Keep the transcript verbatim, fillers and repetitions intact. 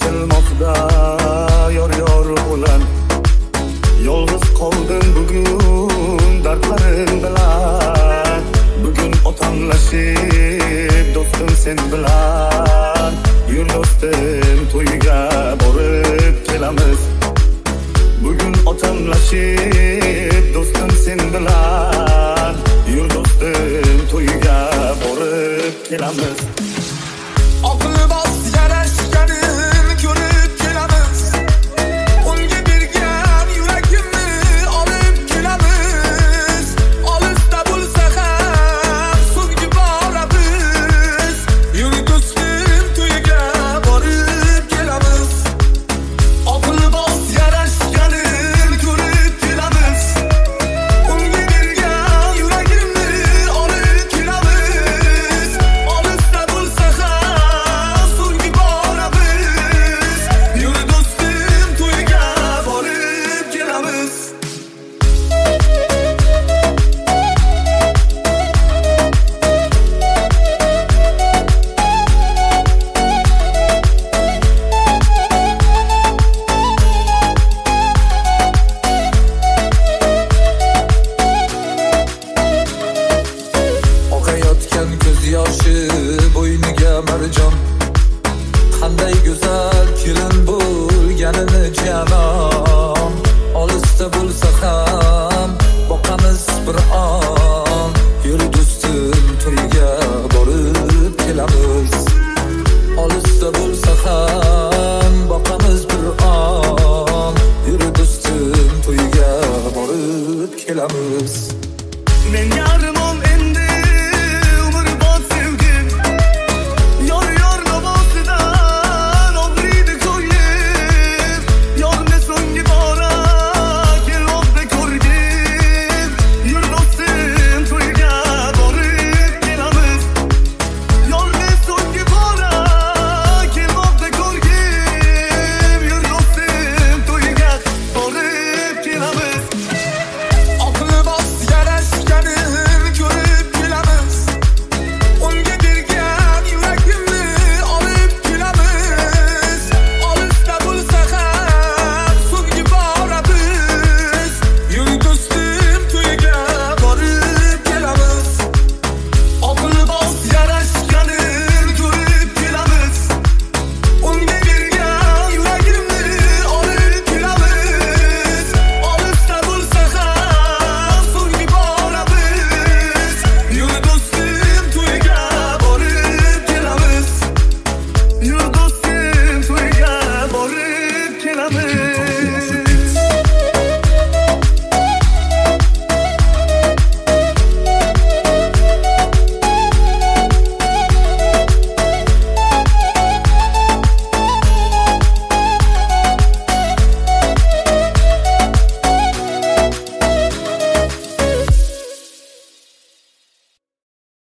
aytilmoqda yor yor bilan. Yolg'iz qoldim bugun dardlarim bilan. Bugun otamlashib do'stim sen bilan. Yur do'stim to'yga borib kelamiz. Bugun otamlashib do'stim sen bilan. Yur do'stim to'yga borib kelamiz. Aqli bos yarashganin ko'rib kelamiz. Unga bergan yuragimni olib kelamiz. Olisda bo'lsa ham so'nggi boramiz. Yur do'stim to'yga borib kelamiz. Aqli bos yarashganin ko'rib kelamiz. Unga bergan yuragimni olib kelamiz. Olisda bo'lsa ham so'nggi boramiz. Yur do'stim to'yga borib kelamiz. Oqayotgan ko'z yoshi bo'yniga marjon.